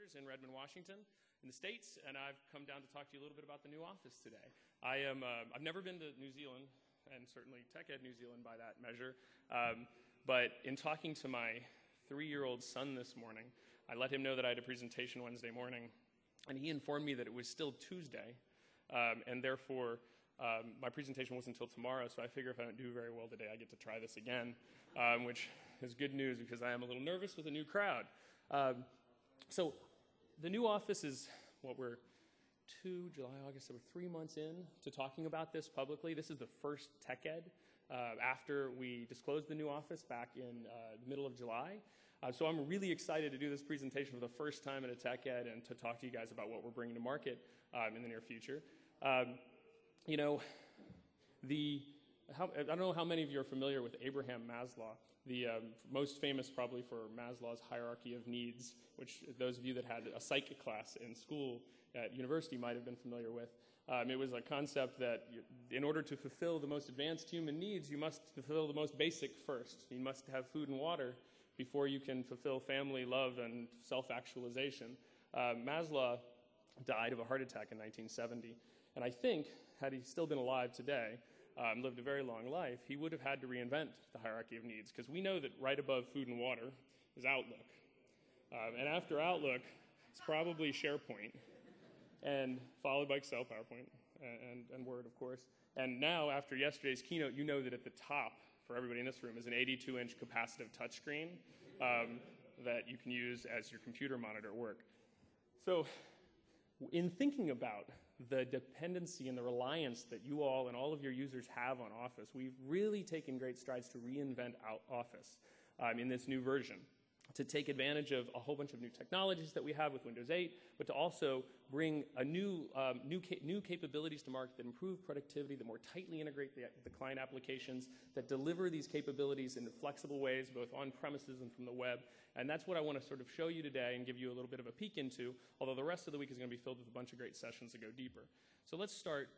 headquarters in Redmond, Washington, in the States, and I've come down to talk to you a little bit about the new office today. I've never been to New Zealand, and certainly TechEd New Zealand by that measure, but in talking to my 3-year-old son this morning, I let him know that I had a presentation Wednesday morning, and he informed me that it was still Tuesday, and therefore my presentation wasn't until tomorrow, so I figure if I don't do very well today, I get to try this again, which is good news because I am a little nervous with a new crowd. So the new office is what we're July, August, so we're 3 months in to talking about this publicly. This is the first TechEd after we disclosed the new office back in the middle of July. So I'm really excited to do this presentation for the first time at a TechEd and to talk to you guys about what we're bringing to market in the near future. You know, I don't know how many of you are familiar with Abraham Maslow, the most famous probably for Maslow's hierarchy of needs, which those of you that had a psych class in school at university might have been familiar with. It was a concept that in order to fulfill the most advanced human needs, you must fulfill the most basic first. You must have food and water before you can fulfill family, love, and self-actualization. Maslow died of a heart attack in 1970, and I think, had he still been alive today, lived a very long life, he would have had to reinvent the hierarchy of needs, because we know that right above food and water is Outlook. And after Outlook, it's probably SharePoint, and followed by Excel, PowerPoint, and Word, of course. And now, after yesterday's keynote, you know that at the top, for everybody in this room, is an 82-inch capacitive touchscreen that you can use as your computer monitor at work. So in thinking about the dependency and the reliance that you all and all of your users have on Office, we've really taken great strides to reinvent Office in this new version, to take advantage of a whole bunch of new technologies that we have with Windows 8, but to also bring a new capabilities to market that improve productivity, that more tightly integrate the client applications, that deliver these capabilities in flexible ways, both on premises and from the web. And that's what I want to sort of show you today and give you a little bit of a peek into, although the rest of the week is going to be filled with a bunch of great sessions that go deeper. So let's start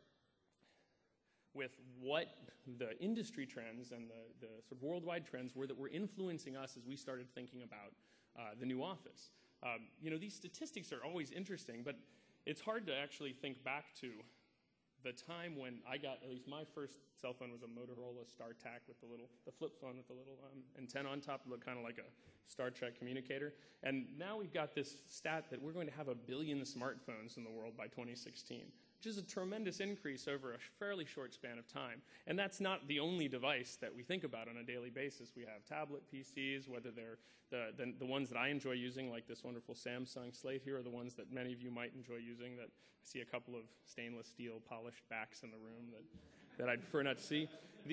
with what the industry trends and the sort of worldwide trends were that were influencing us as we started thinking about the new office. You know, these statistics are always interesting, but it's hard to actually think back to the time when I got, at least my first cell phone was a Motorola StarTAC with the flip phone with the little antenna on top. It looked kind of like a Star Trek communicator. And now we've got this stat that we're going to have 1 billion smartphones in the world by 2016. Which is a tremendous increase over a fairly short span of time. And that's not the only device that we think about on a daily basis. We have tablet PCs, whether they're the ones that I enjoy using, like this wonderful Samsung Slate here, or the ones that many of you might enjoy using that I see a couple of stainless steel polished backs in the room that I'd prefer not to see.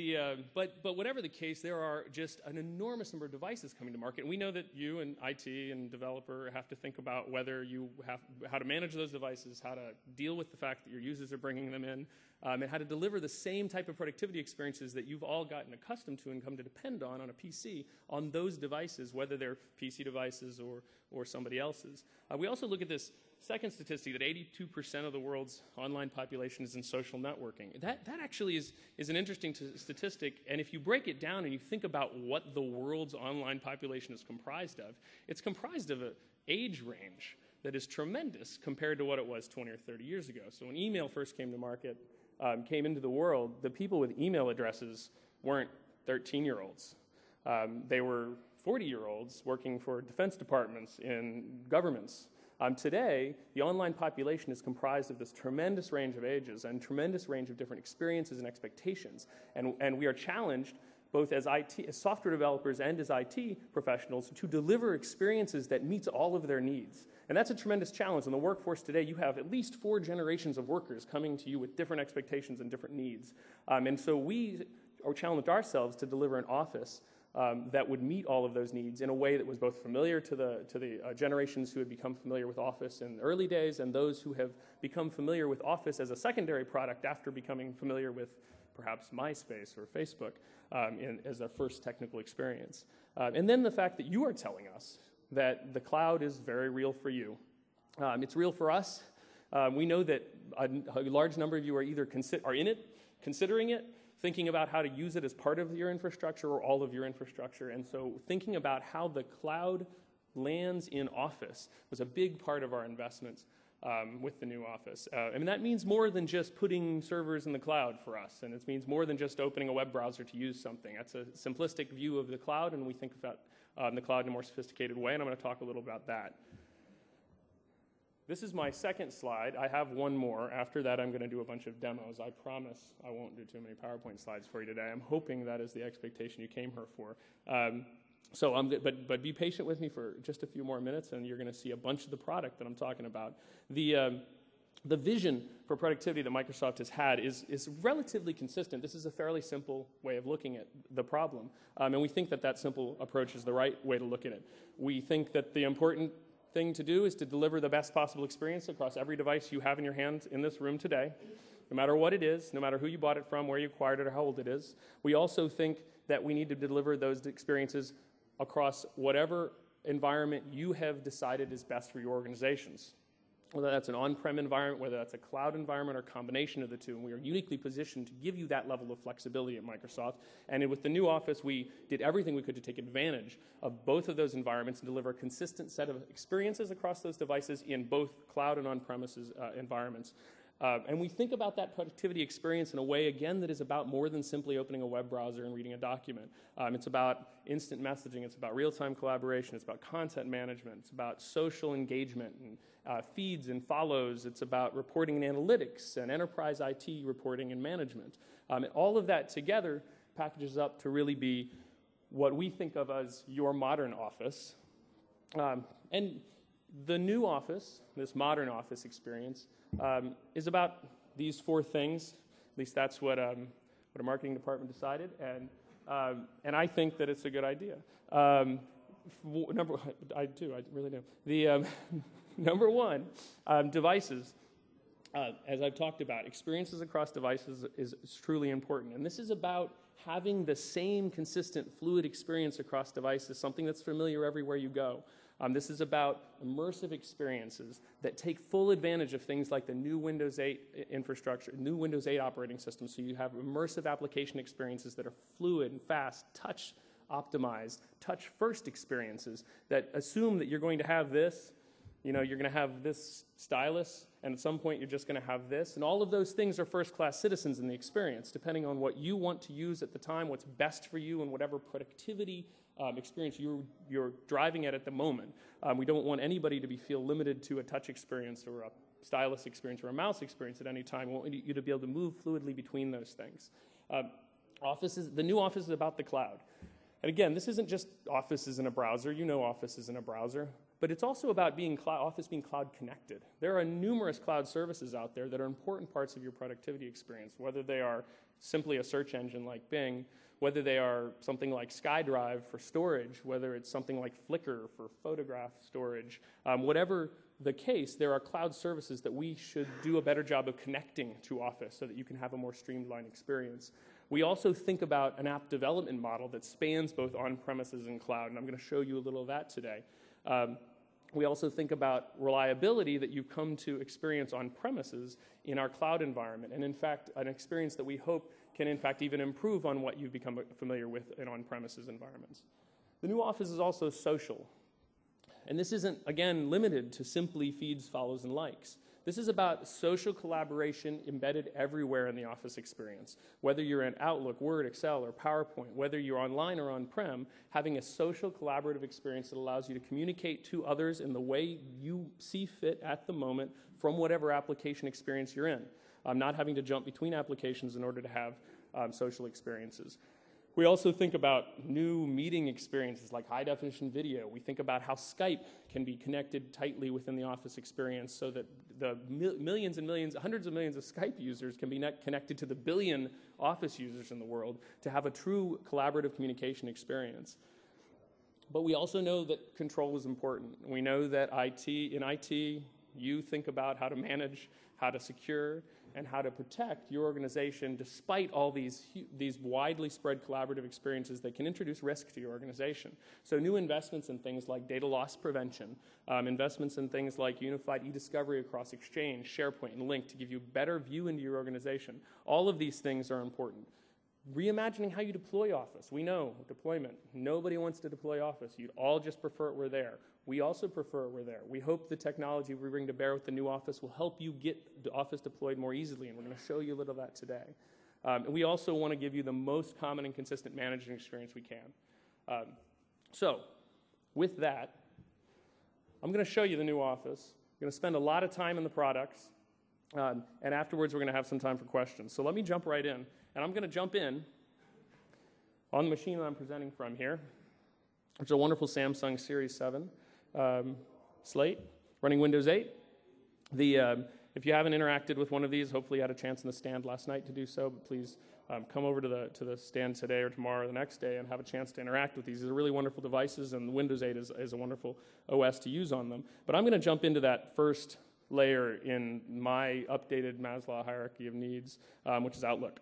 But whatever the case, there are just an enormous number of devices coming to market. And we know that you and IT and developer have to think about whether you have how to manage those devices, how to deal with the fact that your users are bringing them in, and how to deliver the same type of productivity experiences that you've all gotten accustomed to and come to depend on a PC on those devices, whether they're PC devices or somebody else's. We also look at this second statistic that 82% of the world's online population is in social networking. That actually is an interesting statistic, and if you break it down and you think about what the world's online population is comprised of, it's comprised of an age range that is tremendous compared to what it was 20 or 30 years ago. So when email first came to market, came into the world, the people with email addresses weren't 13-year-olds. They were 40-year-olds working for defense departments in governments. Today, the online population is comprised of this tremendous range of ages and tremendous range of different experiences and expectations. And we are challenged, both as software developers and as IT professionals, to deliver experiences that meets all of their needs. And that's a tremendous challenge. In the workforce today, you have at least 4 generations of workers coming to you with different expectations and different needs. And so we are challenged ourselves to deliver an office that would meet all of those needs in a way that was both familiar to the generations who had become familiar with Office in the early days and those who have become familiar with Office as a secondary product after becoming familiar with perhaps MySpace or Facebook as their first technical experience. And then the fact that you are telling us that the cloud is very real for you. It's real for us. We know that a large number of you are either are in it, considering it, thinking about how to use it as part of your infrastructure or all of your infrastructure. And so thinking about how the cloud lands in Office was a big part of our investments with the new Office. And that means more than just putting servers in the cloud for us, and it means more than just opening a web browser to use something. That's a simplistic view of the cloud, and we think about the cloud in a more sophisticated way, and I'm going to talk a little about that. This is my second slide. I have one more. After that, I'm going to do a bunch of demos. I promise I won't do too many PowerPoint slides for you today. I'm hoping that is the expectation you came here for. But be patient with me for just a few more minutes, and you're going to see a bunch of the product that I'm talking about. The vision for productivity that Microsoft has had is relatively consistent. This is a fairly simple way of looking at the problem, and we think that that simple approach is the right way to look at it. We think that the important thing to do is to deliver the best possible experience across every device you have in your hands in this room today, no matter what it is, no matter who you bought it from, where you acquired it, or how old it is. We also think that we need to deliver those experiences across whatever environment you have decided is best for your organizations, whether that's an on-prem environment, whether that's a cloud environment, or a combination of the two. And we are uniquely positioned to give you that level of flexibility at Microsoft. And with the new Office, we did everything we could to take advantage of both of those environments and deliver a consistent set of experiences across those devices in both cloud and on-premises environments. And we think about that productivity experience in a way, again, that is about more than simply opening a web browser and reading a document. It's about instant messaging. It's about real-time collaboration. It's about content management. It's about social engagement and feeds and follows. It's about reporting and analytics and enterprise IT reporting and management. And all of that together packages up to really be what we think of as your modern Office. And the new Office, this modern Office experience, is about these four things. At least that's what a marketing department decided, and I think that it's a good idea. I really do. The number one, devices. As I've talked about, experiences across devices is truly important, and this is about having the same consistent, fluid experience across devices, something that's familiar everywhere you go. This is about immersive experiences that take full advantage of things like the new Windows 8 infrastructure, new Windows 8 operating system, so you have immersive application experiences that are fluid and fast, touch optimized, touch first experiences that assume that you're going to have this, you're going to have this stylus, and at some point you're just going to have this, and all of those things are first-class citizens in the experience, depending on what you want to use at the time, what's best for you, and whatever productivity experience you're driving at the moment. We don't want anybody to feel limited to a touch experience or a stylus experience or a mouse experience at any time. We want you to be able to move fluidly between those things. The new Office is about the cloud. And again, this isn't just Office is in a browser. You know Office is in a browser. But it's also about Office being cloud connected. There are numerous cloud services out there that are important parts of your productivity experience, whether they are simply a search engine like Bing, whether they are something like SkyDrive for storage, whether it's something like Flickr for photograph storage. Whatever the case, there are cloud services that we should do a better job of connecting to Office so that you can have a more streamlined experience. We also think about an app development model that spans both on-premises and cloud, and I'm going to show you a little of that today. We also think about reliability that you've come to experience on premises in our cloud environment, and in fact, an experience that we hope can in fact even improve on what you've become familiar with in on-premises environments. The new Office is also social. And this isn't, again, limited to simply feeds, follows, and likes. This is about social collaboration embedded everywhere in the Office experience. Whether you're in Outlook, Word, Excel, or PowerPoint, whether you're online or on-prem, having a social collaborative experience that allows you to communicate to others in the way you see fit at the moment from whatever application experience you're in. Not having to jump between applications in order to have social experiences. We also think about new meeting experiences like high-definition video. We think about how Skype can be connected tightly within the Office experience so that the millions and millions, hundreds of millions of Skype users can be connected to the billion Office users in the world to have a true collaborative communication experience. But we also know that control is important. We know that in IT, you think about how to manage, how to secure, and how to protect your organization despite all these widely spread collaborative experiences that can introduce risk to your organization. So new investments in things like data loss prevention, investments in things like unified e-discovery across Exchange, SharePoint, and Lync to give you a better view into your organization. All of these things are important. reimagining how you deploy Office. We know, deployment, nobody wants to deploy Office. You'd all just prefer it were there. We also prefer it were there. We hope the technology we bring to bear with the new Office will help you get the Office deployed more easily, and we're going to show you a little of that today. And we also want to give you the most common and consistent managing experience we can. So, with that, I'm going to show you the new Office. I'm going to spend a lot of time in the products, and afterwards we're going to have some time for questions. So let me jump right in. And I'm going to jump in on the machine that I'm presenting from here, which is a wonderful Samsung Series 7 slate running Windows 8. If you haven't interacted with one of these, hopefully you had a chance in the stand last night to do so, but please come over to the stand today or tomorrow or the next day and have a chance to interact with these. These are really wonderful devices, and Windows 8 is a wonderful OS to use on them. But I'm going to jump into that first layer in my updated Maslow hierarchy of needs, which is Outlook.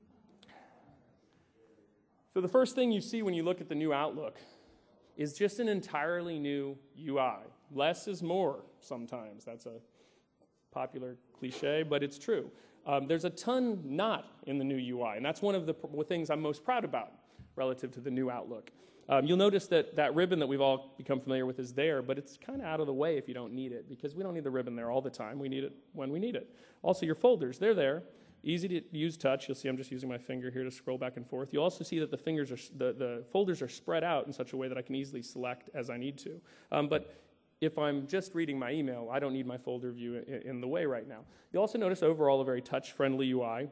So the first thing you see when you look at the new Outlook is just an entirely new UI. Less is more sometimes. That's a popular cliche, but it's true. There's a ton not in the new UI, and that's one of the things I'm most proud about relative to the new Outlook. You'll notice that ribbon that we've all become familiar with is there, but it's kind of out of the way if you don't need it, because we don't need the ribbon there all the time. We need it when we need it. Also, your folders, they're there. Easy to use touch. You'll see I'm just using my finger here to scroll back and forth. You'll also see that the folders are spread out in such a way that I can easily select as I need to. But if I'm just reading my email, I don't need my folder view in the way right now. You'll also notice overall a very touch-friendly UI.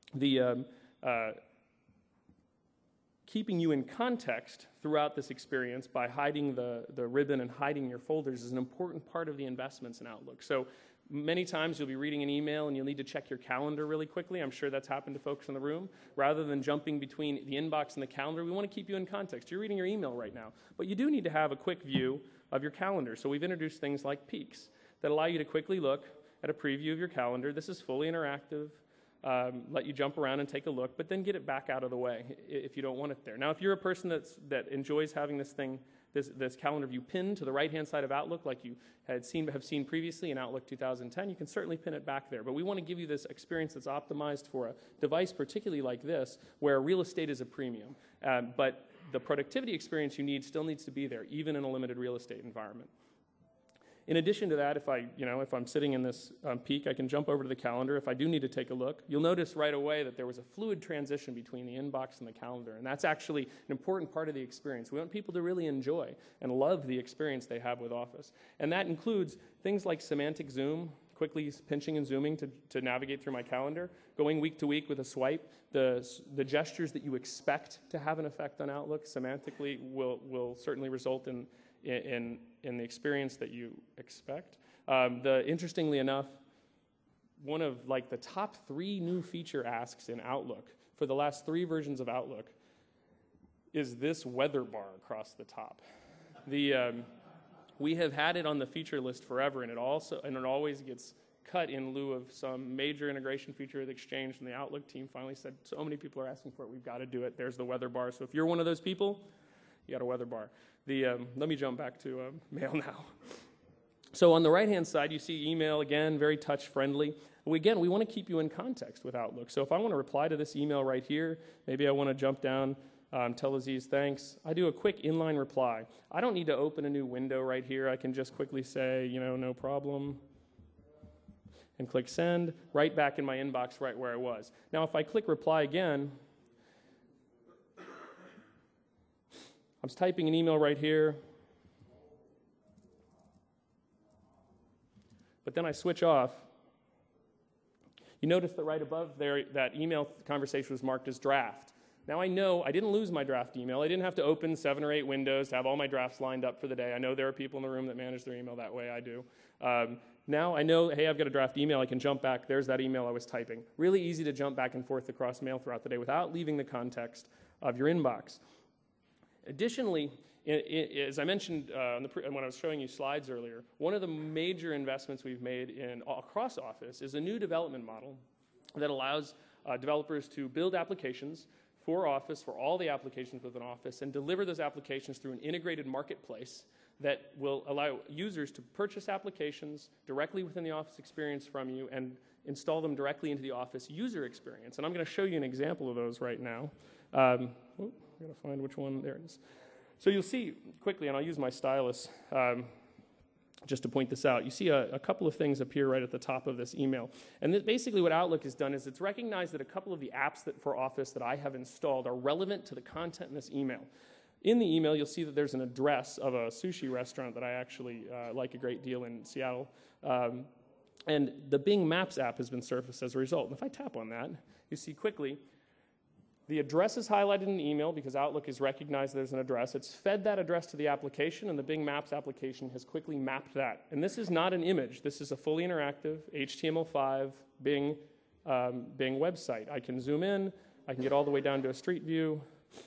Keeping you in context throughout this experience by hiding the ribbon and hiding your folders is an important part of the investments in Outlook. So many times you'll be reading an email and you'll need to check your calendar really quickly. I'm sure that's happened to folks in the room. Rather than jumping between the inbox and the calendar, we want to keep you in context. You're reading your email right now, but you do need to have a quick view of your calendar. So we've introduced things like peeks that allow you to quickly look at a preview of your calendar. This is fully interactive. Let you jump around and take a look, but then get it back out of the way if you don't want it there. Now, if you're a person that enjoys having this calendar view pinned to the right-hand side of Outlook like you have seen previously in Outlook 2010, you can certainly pin it back there. But we want to give you this experience that's optimized for a device particularly like this, where real estate is a premium. But the productivity experience you need still needs to be there, even in a limited real estate environment. In addition to that, if I'm sitting in this peak, I can jump over to the calendar. If I do need to take a look, you'll notice right away that there was a fluid transition between the inbox and the calendar, and that's actually an important part of the experience. We want people to really enjoy and love the experience they have with Office, and that includes things like semantic zoom, quickly pinching and zooming to navigate through my calendar, going week to week with a swipe. The gestures that you expect to have an effect on Outlook semantically will certainly result in the experience that you expect. Interestingly enough, one of the top 3 new feature asks in Outlook for the last 3 versions of Outlook is this weather bar across the top. We have had it on the feature list forever, and it always gets cut in lieu of some major integration feature with Exchange, and the Outlook team finally said, so many people are asking for it, we've got to do it. There's the weather bar. So if you're one of those people, you got a weather bar. Let me jump back to mail now. So on the right-hand side, you see email, again, very touch-friendly. We want to keep you in context with Outlook. So if I want to reply to this email right here, maybe I want to jump down, tell Aziz thanks. I do a quick inline reply. I don't need to open a new window right here. I can just quickly say, no problem, and click send, right back in my inbox right where I was. Now, if I click reply again, I'm typing an email right here, but then I switch off. You notice that right above there, that email conversation was marked as draft. Now I know I didn't lose my draft email. I didn't have to open 7 or 8 windows to have all my drafts lined up for the day. I know there are people in the room that manage their email that way. I do. Now I know, hey, I've got a draft email. I can jump back. There's that email I was typing. Really easy to jump back and forth across mail throughout the day without leaving the context of your inbox. Additionally, as I mentioned when I was showing you slides earlier, one of the major investments we've made across Office is a new development model that allows developers to build applications for Office, for all the applications within Office, and deliver those applications through an integrated marketplace that will allow users to purchase applications directly within the Office experience from you and install them directly into the Office user experience. And I'm going to show you an example of those right now. I'm going to find which one. There it is. So you'll see quickly, and I'll use my stylus just to point this out. You see a couple of things appear right at the top of this email. And basically what Outlook has done is it's recognized that a couple of the apps for Office that I have installed are relevant to the content in this email. In the email, you'll see that there's an address of a sushi restaurant that I actually like a great deal in Seattle. And the Bing Maps app has been surfaced as a result. And if I tap on that, you see quickly the address is highlighted in the email because Outlook has recognized there's an address. It's fed that address to the application, and the Bing Maps application has quickly mapped that. And this is not an image. This is a fully interactive HTML5 Bing website. I can zoom in. I can get all the way down to a street view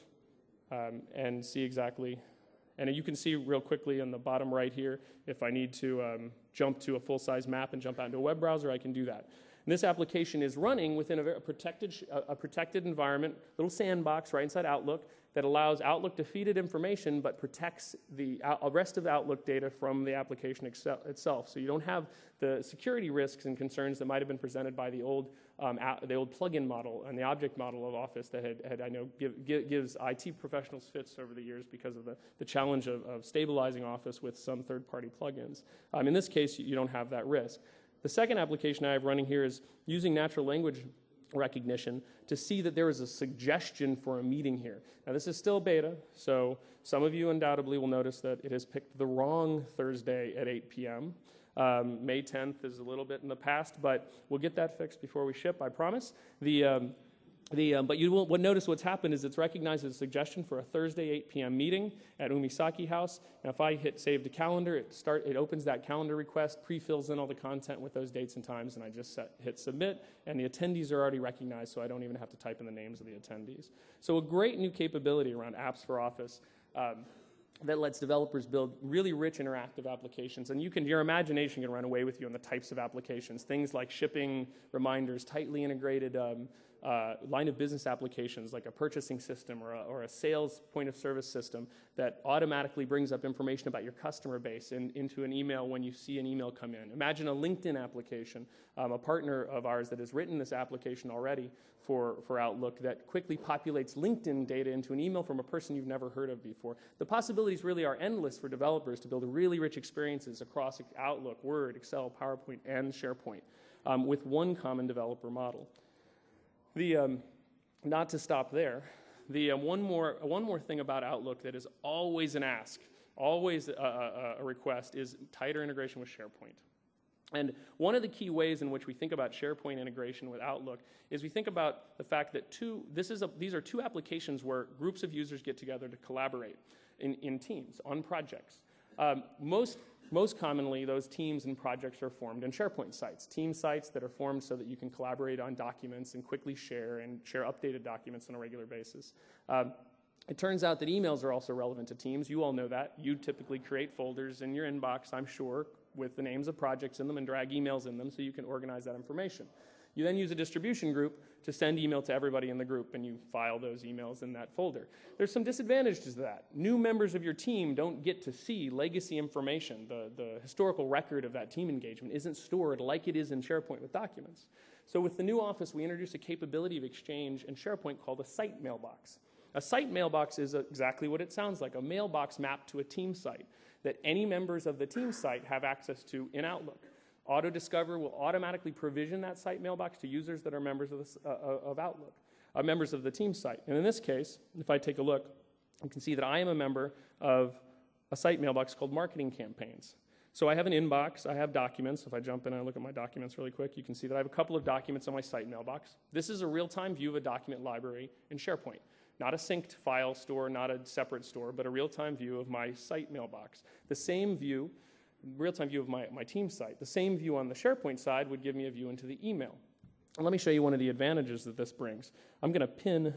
and see exactly. And you can see real quickly on the bottom right here, if I need to jump to a full-size map and jump out into a web browser, I can do that. And this application is running within a protected environment, little sandbox right inside Outlook that allows Outlook to feed it information but protects the rest of Outlook data from the application itself. So you don't have the security risks and concerns that might have been presented by the old plugin model and the object model of Office that I know gives IT professionals fits over the years because of the challenge of stabilizing Office with some third-party plugins. In this case, you don't have that risk. The second application I have running here is using natural language recognition to see that there is a suggestion for a meeting here. Now this is still beta, so some of you undoubtedly will notice that it has picked the wrong Thursday at 8 p.m. May 10th is a little bit in the past, but we'll get that fixed before we ship, I promise. But you will notice what's happened is it's recognized as a suggestion for a Thursday 8 p.m. meeting at Umisaki House. Now if I hit Save to Calendar, it opens that calendar request, pre-fills in all the content with those dates and times, and I just hit Submit, and the attendees are already recognized, so I don't even have to type in the names of the attendees. So a great new capability around apps for Office that lets developers build really rich interactive applications. And your imagination can run away with you on the types of applications, things like shipping reminders, tightly integrated line of business applications like a purchasing system or a sales point of service system that automatically brings up information about your customer base into an email when you see an email come in. Imagine a LinkedIn application, a partner of ours that has written this application already for Outlook that quickly populates LinkedIn data into an email from a person you've never heard of before. The possibilities really are endless for developers to build really rich experiences across Outlook, Word, Excel, PowerPoint, and SharePoint with one common developer model. Not to stop there, one more thing about Outlook that is always an ask, always a request, is tighter integration with SharePoint. And one of the key ways in which we think about SharePoint integration with Outlook is we think about the fact that these are two applications where groups of users get together to collaborate in teams on projects. Most commonly, those teams and projects are formed in SharePoint sites, team sites that are formed so that you can collaborate on documents and quickly share updated documents on a regular basis. It turns out that emails are also relevant to teams. You all know that. You typically create folders in your inbox, I'm sure, with the names of projects in them and drag emails in them so you can organize that information. You then use a distribution group to send email to everybody in the group, and you file those emails in that folder. There's some disadvantages to that. New members of your team don't get to see legacy information. The historical record of that team engagement isn't stored like it is in SharePoint with documents. So with the new Office, we introduced a capability of Exchange in SharePoint called a site mailbox. A site mailbox is exactly what it sounds like, a mailbox mapped to a team site that any members of the team site have access to in Outlook. AutoDiscover will automatically provision that site mailbox to users that are members of Outlook, members of the team site. And in this case, if I take a look, you can see that I am a member of a site mailbox called Marketing Campaigns. So I have an inbox, I have documents. If I jump in and I look at my documents really quick, you can see that I have a couple of documents on my site mailbox. This is a real-time view of a document library in SharePoint. Not a synced file store, not a separate store, but a real-time view of my site mailbox. The same view, real-time view of my team site. The same view on the SharePoint side would give me a view into the email. And let me show you one of the advantages that this brings. I'm going to pin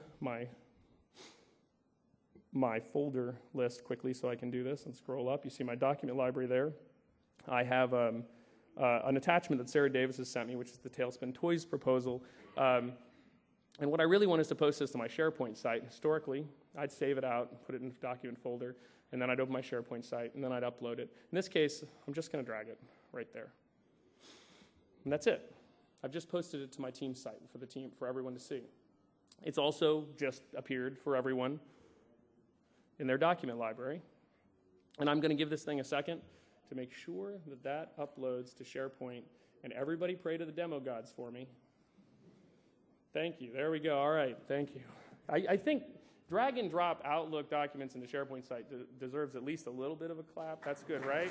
my folder list quickly so I can do this and scroll up. You see my document library there. I have an attachment that Sarah Davis has sent me, which is the Tailspin Toys proposal. And what I really want is to post this to my SharePoint site. Historically, I'd save it out, put it in a document folder, and then I'd open my SharePoint site, and then I'd upload it. In this case, I'm just going to drag it right there. And that's it. I've just posted it to my team site for everyone to see. It's also just appeared for everyone in their document library. And I'm going to give this thing a second to make sure that that uploads to SharePoint. And everybody pray to the demo gods for me. Thank you. There we go. All right. Thank you. I think drag and drop Outlook documents into SharePoint site deserves at least a little bit of a clap. That's good, right?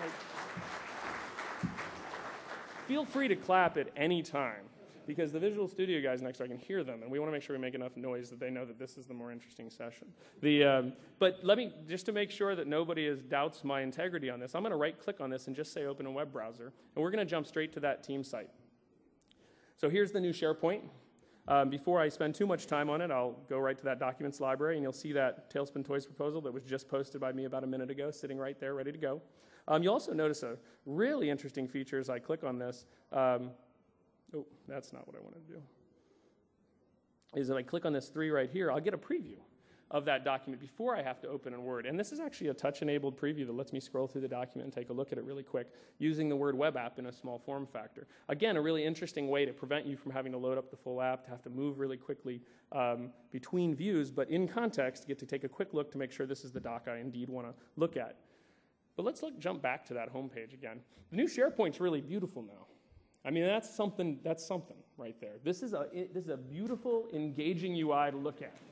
Feel free to clap at any time, because the Visual Studio guys next door, I can hear them, and we want to make sure we make enough noise that they know that this is the more interesting session. But let me, just to make sure that nobody doubts my integrity on this, I'm going to right-click on this and just say open a web browser, and we're going to jump straight to that team site. So here's the new SharePoint. Before I spend too much time on it, I'll go right to that documents library, and you'll see that Tailspin Toys proposal that was just posted by me about a minute ago, sitting right there, ready to go. You'll also notice a really interesting feature as I click on this. Oh, that's not what I wanted to do. Is that I click on this 3 right here, I'll get a preview of that document before I have to open in Word. And this is actually a touch-enabled preview that lets me scroll through the document and take a look at it really quick using the Word web app in a small form factor. Again, a really interesting way to prevent you from having to load up the full app, to have to move really quickly between views, but in context, get to take a quick look to make sure this is the doc I indeed want to look at. But let's jump back to that home page again. The new SharePoint's really beautiful now. I mean, that's something right there. This is a beautiful, engaging UI to look at.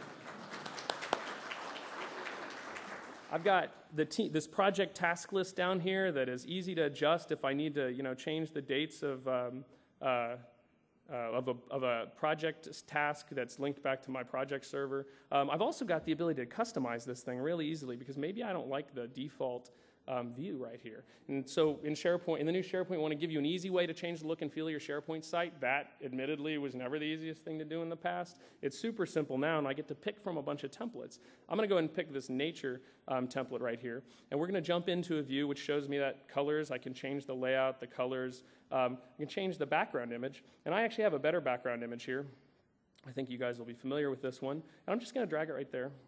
I've got this project task list down here that is easy to adjust if I need to, change the dates of a project task that's linked back to my project server. I've also got the ability to customize this thing really easily because maybe I don't like the default view right here. And so in the new SharePoint, I want to give you an easy way to change the look and feel of your SharePoint site. That, admittedly, was never the easiest thing to do in the past. It's super simple now, and I get to pick from a bunch of templates. I'm going to go ahead and pick this nature template right here, and we're going to jump into a view which shows me that colors. I can change the layout, the colors. I can change the background image, and I actually have a better background image here. I think you guys will be familiar with this one. And I'm just going to drag it right there.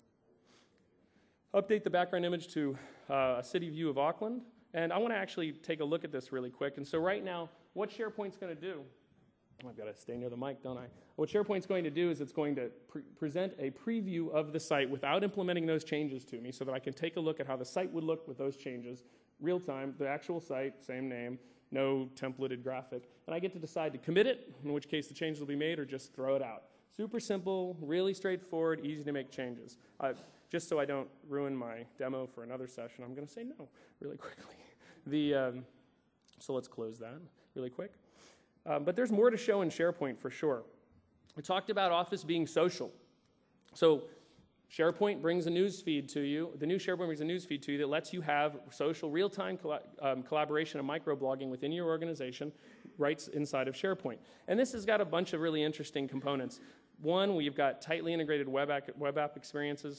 Update the background image to a city view of Auckland. And I want to actually take a look at this really quick. And so right now, what SharePoint's going to do, I've got to stay near the mic, don't I? What SharePoint's going to do is it's going to present a preview of the site without implementing those changes to me so that I can take a look at how the site would look with those changes, real time, the actual site, same name, no templated graphic. And I get to decide to commit it, in which case the changes will be made, or just throw it out. Super simple, really straightforward, easy to make changes. Just so I don't ruin my demo for another session, I'm going to say no really quickly. So let's close that really quick. But there's more to show in SharePoint for sure. We talked about Office being social. So SharePoint brings a news feed to you. The new SharePoint brings a news feed to you that lets you have social real-time collaboration and microblogging within your organization right inside of SharePoint. And this has got a bunch of really interesting components. One, we've got tightly integrated web app experiences.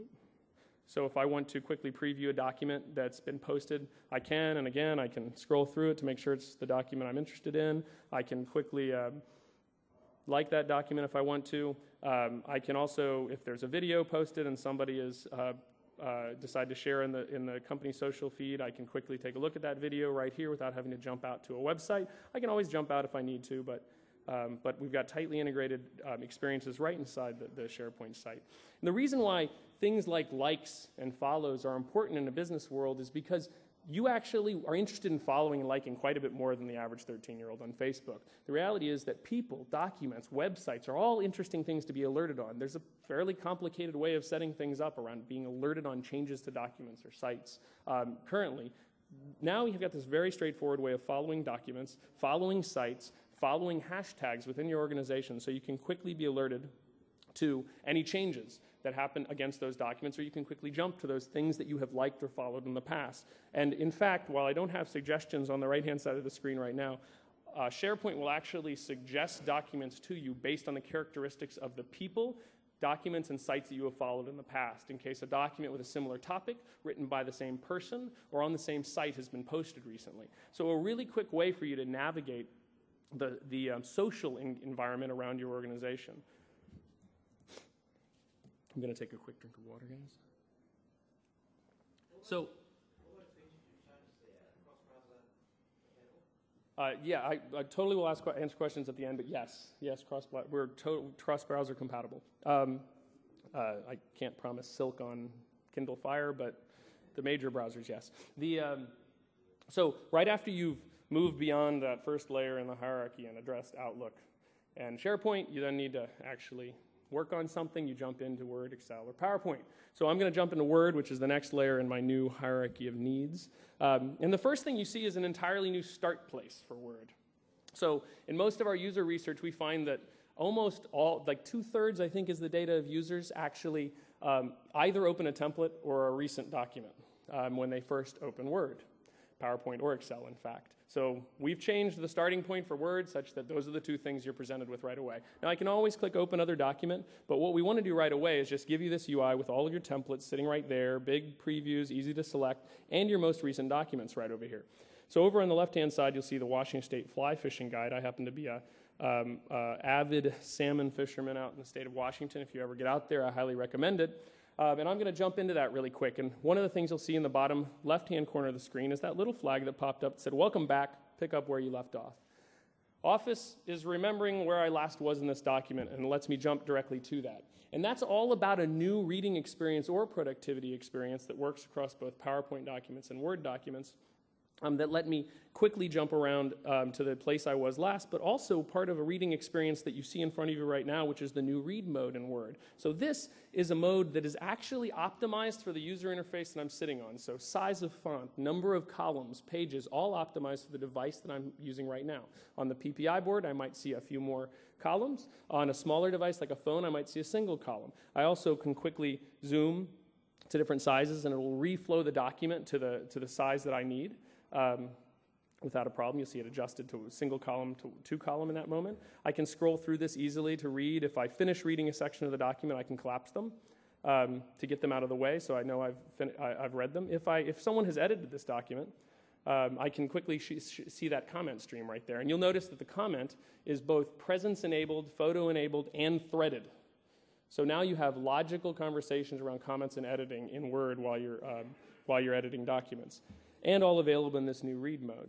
So if I want to quickly preview a document that's been posted, I can, and again, I can scroll through it to make sure it's the document I'm interested in. I can quickly like that document if I want to. I can also, if there's a video posted and somebody is decide to share in the company social feed, I can quickly take a look at that video right here without having to jump out to a website. I can always jump out if I need to, but we've got tightly integrated experiences right inside the SharePoint site. And the reason why things like likes and follows are important in a business world is because you actually are interested in following and liking quite a bit more than the average 13-year-old on Facebook. The reality is that people, documents, websites are all interesting things to be alerted on. There's a fairly complicated way of setting things up around being alerted on changes to documents or sites currently. Now you've got this very straightforward way of following documents, following sites, following hashtags within your organization so you can quickly be alerted to any changes that happen against those documents, or you can quickly jump to those things that you have liked or followed in the past. And in fact, while I don't have suggestions on the right-hand side of the screen right now, SharePoint will actually suggest documents to you based on the characteristics of the people, documents, and sites that you have followed in the past, in case a document with a similar topic written by the same person or on the same site has been posted recently. So a really quick way for you to navigate the social environment around your organization. I'm going to take a quick drink of water, guys. So, yeah, I totally will answer questions at the end, but yes, we're cross-browser compatible. I can't promise Silk on Kindle Fire, but the major browsers, yes. So right after you've moved beyond that first layer in the hierarchy and addressed Outlook and SharePoint, you then need to actually work on something. You jump into Word, Excel, or PowerPoint. So I'm going to jump into Word, which is the next layer in my new hierarchy of needs. And the first thing you see is an entirely new start place for Word. So in most of our user research, we find that almost all, like 2/3, I think, is the data of users actually either open a template or a recent document when they first open Word, PowerPoint, or Excel, in fact. So we've changed the starting point for Word such that those are the two things you're presented with right away. Now, I can always click Open Other Document, but what we want to do right away is just give you this UI with all of your templates sitting right there, big previews, easy to select, and your most recent documents right over here. So over on the left-hand side, you'll see the Washington State Fly Fishing Guide. I happen to be a avid salmon fisherman out in the state of Washington. If you ever get out there, I highly recommend it. And I'm going to jump into that really quick. And one of the things you'll see in the bottom left-hand corner of the screen is that little flag that popped up that said, "Welcome back, pick up where you left off." Office is remembering where I last was in this document and lets me jump directly to that. And that's all about a new reading experience or productivity experience that works across both PowerPoint documents and Word documents. That let me quickly jump around to the place I was last, but also part of a reading experience that you see in front of you right now, which is the new read mode in Word. So this is a mode that is actually optimized for the user interface that I'm sitting on. So size of font, number of columns, pages, all optimized for the device that I'm using right now. On the PPI board, I might see a few more columns. On a smaller device like a phone, I might see a single column. I also can quickly zoom to different sizes, and it will reflow the document to the size that I need. Without a problem. You'll see it adjusted to a single column to 2 column in that moment. I can scroll through this easily to read. If I finish reading a section of the document, I can collapse them to get them out of the way so I know I've read them. If someone has edited this document, I can quickly see that comment stream right there. And you'll notice that the comment is both presence-enabled, photo-enabled, and threaded. So now you have logical conversations around comments and editing in Word while you're editing documents. And all available in this new read mode.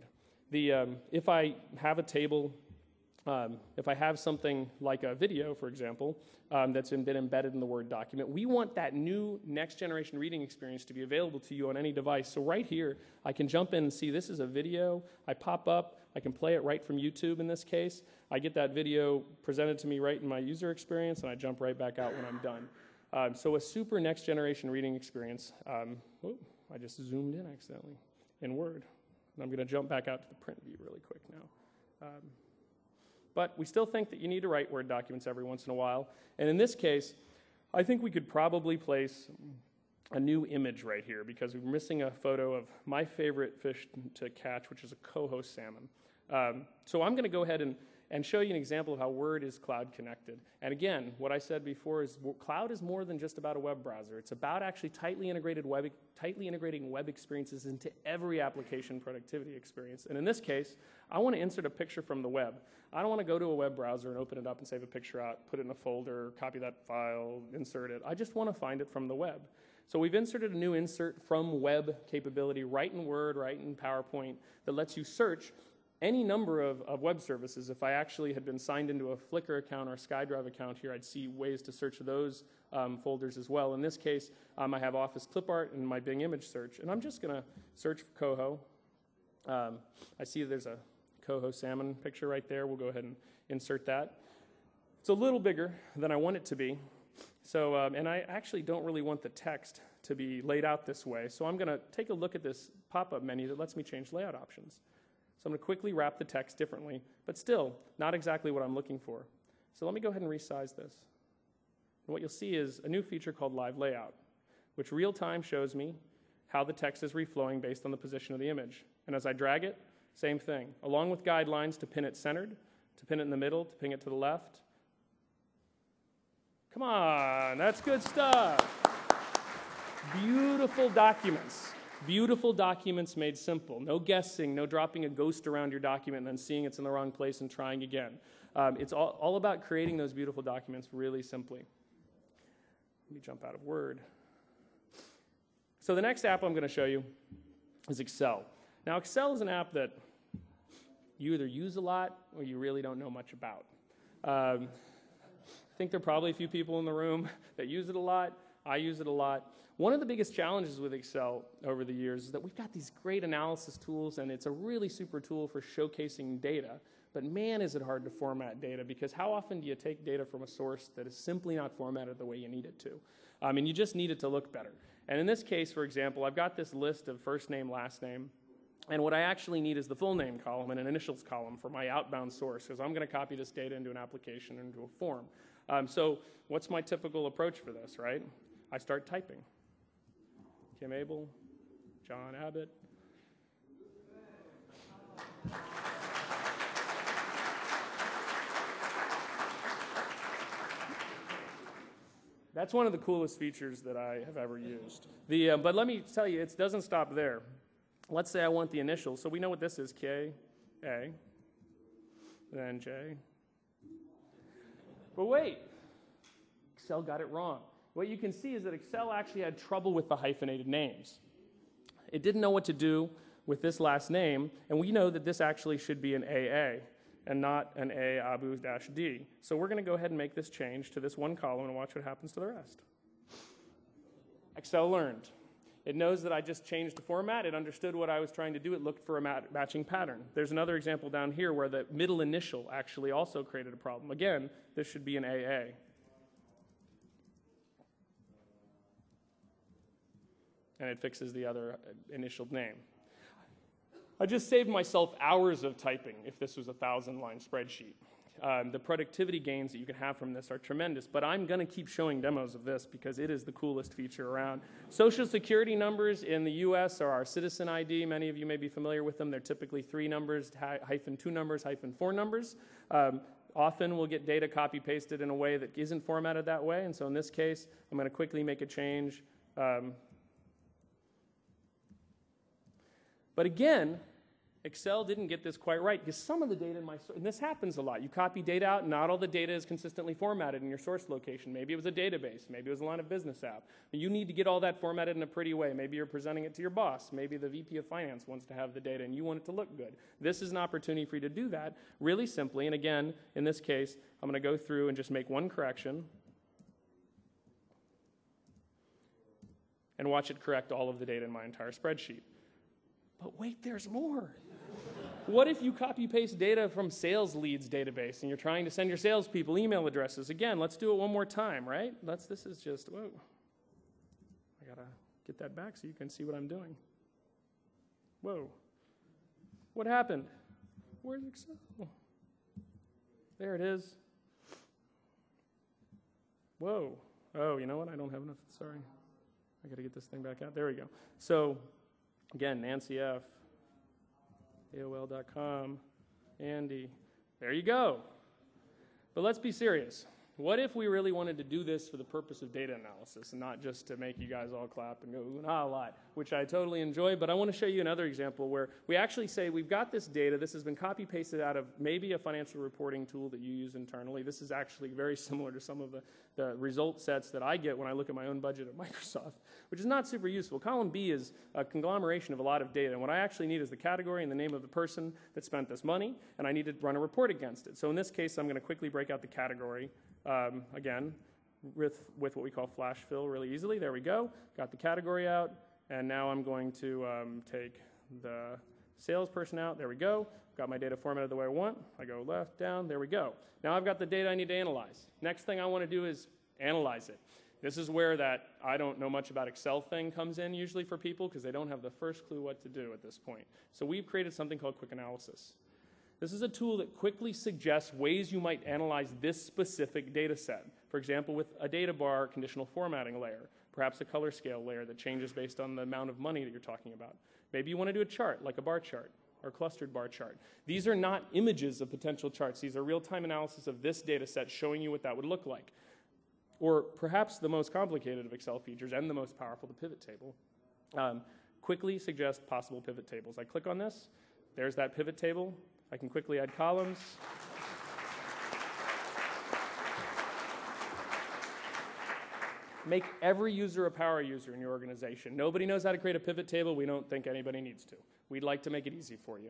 If I have a table, if I have something like a video, for example, that's been embedded in the Word document, we want that new next-generation reading experience to be available to you on any device. So right here, I can jump in and see this is a video. I pop up. I can play it right from YouTube in this case. I get that video presented to me right in my user experience, and I jump right back out when I'm done. So a super next-generation reading experience. I just zoomed in accidentally in Word. And I'm going to jump back out to the print view really quick now. But we still think that you need to write Word documents every once in a while. And in this case, I think we could probably place a new image right here because we're missing a photo of my favorite fish to catch, which is a coho salmon. So I'm going to go ahead and show you an example of how Word is cloud connected. And again, what I said before is cloud is more than just about a web browser. It's about actually tightly integrating web experiences into every application productivity experience. And in this case, I want to insert a picture from the web. I don't want to go to a web browser and open it up and save a picture out, put it in a folder, copy that file, insert it. I just want to find it from the web. So we've inserted a new insert from web capability right in Word, right in PowerPoint that lets you search any number of web services. If I actually had been signed into a Flickr account or a SkyDrive account here, I'd see ways to search those folders as well. In this case, I have Office Clipart and my Bing image search, and I'm just going to search for coho. I see there's a coho salmon picture right there. We'll go ahead and insert that. It's a little bigger than I want it to be. So, and I actually don't really want the text to be laid out this way. So I'm going to take a look at this pop-up menu that lets me change layout options. So I'm going to quickly wrap the text differently, but still not exactly what I'm looking for. So let me go ahead and resize this. And what you'll see is a new feature called Live Layout, which real-time shows me how the text is reflowing based on the position of the image. And as I drag it, same thing, along with guidelines to pin it centered, to pin it in the middle, to pin it to the left. Come on, that's good stuff. Beautiful documents. Beautiful documents made simple. No guessing, no dropping a ghost around your document and then seeing it's in the wrong place and trying again. It's all about creating those beautiful documents really simply. Let me jump out of Word. So the next app I'm going to show you is Excel. Now, Excel is an app that you either use a lot or you really don't know much about. I think there are probably a few people in the room that use it a lot. I use it a lot. One of the biggest challenges with Excel over the years is that we've got these great analysis tools, and it's a really super tool for showcasing data. But man, is it hard to format data, because how often do you take data from a source that is simply not formatted the way you need it to? And you just need it to look better. And in this case, for example, I've got this list of first name, last name. And what I actually need is the full name column and an initials column for my outbound source, because I'm going to copy this data into an application, into a form. So what's my typical approach for this, right? I start typing. Kim Abel, John Abbott. That's one of the coolest features that I have ever used. But let me tell you, it doesn't stop there. Let's say I want the initials. So we know what this is, K, A, then J. But wait, Excel got it wrong. What you can see is that Excel actually had trouble with the hyphenated names. It didn't know what to do with this last name, and we know that this actually should be an AA and not an A Abu-D. So we're going to go ahead and make this change to this one column and watch what happens to the rest. Excel learned. It knows that I just changed the format. It understood what I was trying to do. It looked for a matching pattern. There's another example down here where the middle initial actually also created a problem. Again, this should be an AA. And it fixes the other initial name. I just saved myself hours of typing if this was a 1,000-line spreadsheet. The productivity gains that you can have from this are tremendous, but I'm going to keep showing demos of this because it is the coolest feature around. Social security numbers in the US are our citizen ID. Many of you may be familiar with them. They're typically 3 numbers, hyphen 2 numbers, hyphen 4 numbers. Often we'll get data copy-pasted in a way that isn't formatted that way, and so in this case, I'm going to quickly make a change. But again, Excel didn't get this quite right, because some of the data in my source, and this happens a lot. You copy data out, and not all the data is consistently formatted in your source location. Maybe it was a database. Maybe it was a line of business app. You need to get all that formatted in a pretty way. Maybe you're presenting it to your boss. Maybe the VP of Finance wants to have the data, and you want it to look good. This is an opportunity for you to do that really simply. And again, in this case, I'm going to go through and just make one correction and watch it correct all of the data in my entire spreadsheet. But wait, there's more. What if you copy-paste data from sales leads database and you're trying to send your salespeople email addresses? Again, let's do it one more time, right? This is just, whoa. I got to get that back so you can see what I'm doing. Whoa. What happened? Where's Excel? There it is. Whoa. Oh, you know what? I don't have enough. Sorry. I got to get this thing back out. There we go. So, again, Nancy F. AOL.com, Andy. There you go. But let's be serious. What if we really wanted to do this for the purpose of data analysis and not just to make you guys all clap and go ooh and ah a lot, which I totally enjoy, but I want to show you another example where we actually say we've got this data. This has been copy-pasted out of maybe a financial reporting tool that you use internally. This is actually very similar to some of the result sets that I get when I look at my own budget at Microsoft, which is not super useful. Column B is a conglomeration of a lot of data, and what I actually need is the category and the name of the person that spent this money, and I need to run a report against it. So in this case, I'm going to quickly break out the category. Again, with what we call flash fill really easily. There we go. Got the category out. And now I'm going to take the salesperson out. There we go. Got my data formatted the way I want. I go left, down. There we go. Now I've got the data I need to analyze. Next thing I want to do is analyze it. This is where that I don't know much about Excel thing comes in usually for people because they don't have the first clue what to do at this point. So we've created something called Quick Analysis. This is a tool that quickly suggests ways you might analyze this specific data set. For example, with a data bar conditional formatting layer, perhaps a color scale layer that changes based on the amount of money that you're talking about. Maybe you want to do a chart, like a bar chart or clustered bar chart. These are not images of potential charts. These are real-time analysis of this data set showing you what that would look like. Or perhaps the most complicated of Excel features and the most powerful, the pivot table. quickly suggest possible pivot tables. I click on this. There's that pivot table. I can quickly add columns. Make every user a power user in your organization. Nobody knows how to create a pivot table. We don't think anybody needs to. We'd like to make it easy for you.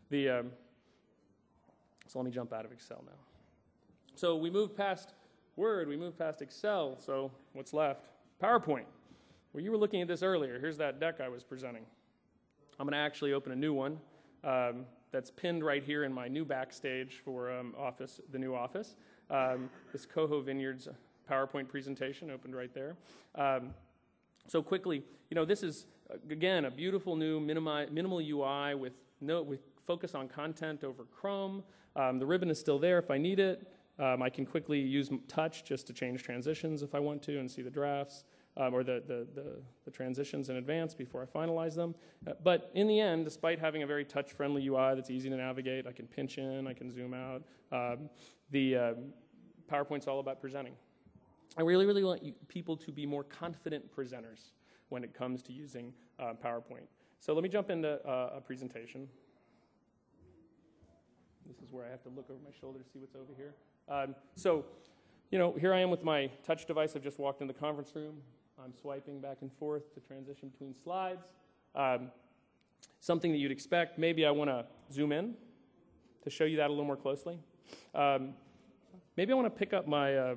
So let me jump out of Excel now. So we moved past Word, we moved past Excel, so what's left? PowerPoint. Well, you were looking at this earlier. Here's that deck I was presenting. I'm going to actually open a new one that's pinned right here in my new backstage for the new office. This Coho Vineyards PowerPoint presentation opened right there. So quickly, this is, again, a beautiful new minimal UI with focus on content over Chrome. The ribbon is still there if I need it. I can quickly use touch just to change transitions if I want to and see the drafts or the transitions in advance before I finalize them. But in the end, despite having a very touch-friendly UI that's easy to navigate, I can pinch in, I can zoom out. The PowerPoint's all about presenting. I really, really want people to be more confident presenters when it comes to using PowerPoint. So let me jump into a presentation. This is where I have to look over my shoulder to see what's over here. Here I am with my touch device. I've just walked in the conference room. I'm swiping back and forth to transition between slides. Something that you'd expect. Maybe I want to zoom in to show you that a little more closely. Maybe I want to pick up my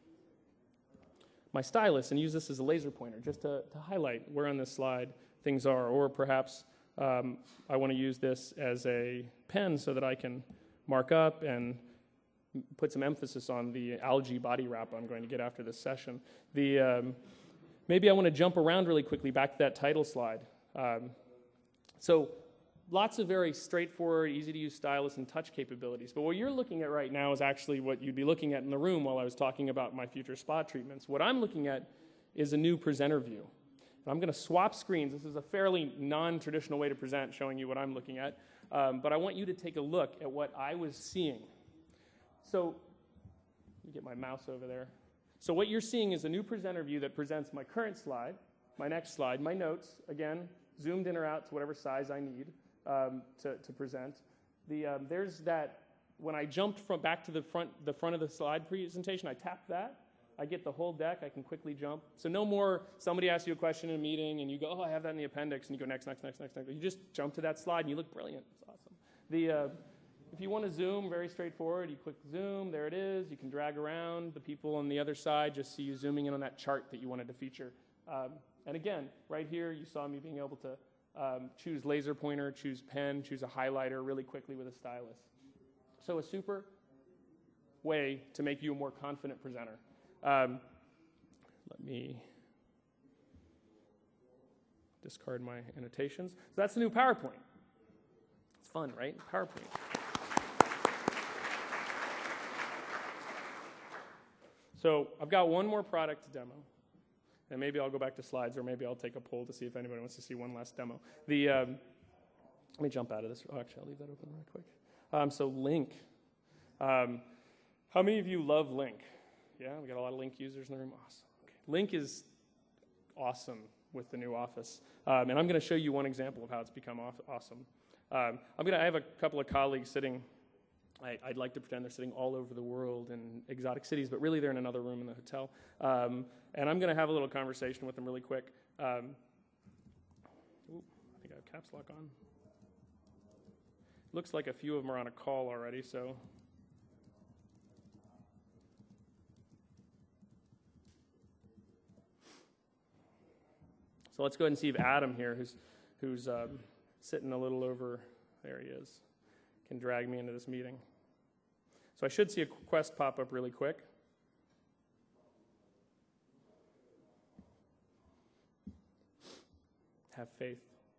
my stylus and use this as a laser pointer just to highlight where on this slide things are. Or perhaps I want to use this as a pen so that I can mark up and put some emphasis on the algae body wrap I'm going to get after this session. Maybe I want to jump around really quickly back to that title slide. So lots of very straightforward, easy-to-use stylus and touch capabilities. But what you're looking at right now is actually what you'd be looking at in the room while I was talking about my future spot treatments. What I'm looking at is a new presenter view. I'm going to swap screens. This is a fairly non-traditional way to present, showing you what I'm looking at. But I want you to take a look at what I was seeing. So let me get my mouse over there. So what you're seeing is a new presenter view that presents my current slide, my next slide, my notes, again, zoomed in or out to whatever size I need to present. There's that, when I jumped back to the front of the slide presentation, I tap that. I get the whole deck. I can quickly jump. So no more somebody asks you a question in a meeting and you go, oh, I have that in the appendix, and you go next. You just jump to that slide and you look brilliant. It's awesome. If you want to zoom, very straightforward. You click zoom. There it is. You can drag around. The people on the other side just see you zooming in on that chart that you wanted to feature. And again, right here, you saw me being able to choose laser pointer, choose pen, choose a highlighter really quickly with a stylus. So a super way to make you a more confident presenter. Let me discard my annotations. So that's the new PowerPoint. It's fun, right? PowerPoint. So I've got one more product to demo. And maybe I'll go back to slides, or maybe I'll take a poll to see if anybody wants to see one last demo. Let me jump out of this. Oh, actually, I'll leave that open real quick. So Lync. How many of you love Lync? Yeah, we got a lot of Lync users in the room. Awesome. Okay. Lync is awesome with the new Office, and I'm going to show you one example of how it's become awesome. I have a couple of colleagues sitting. I'd like to pretend they're sitting all over the world in exotic cities, but really they're in another room in the hotel. And I'm going to have a little conversation with them really quick. I think I have caps lock on. Looks like a few of them are on a call already, so. So let's go ahead and see if Adam here, who's sitting a little over, there he is, can drag me into this meeting. So I should see a request pop up really quick. Have faith.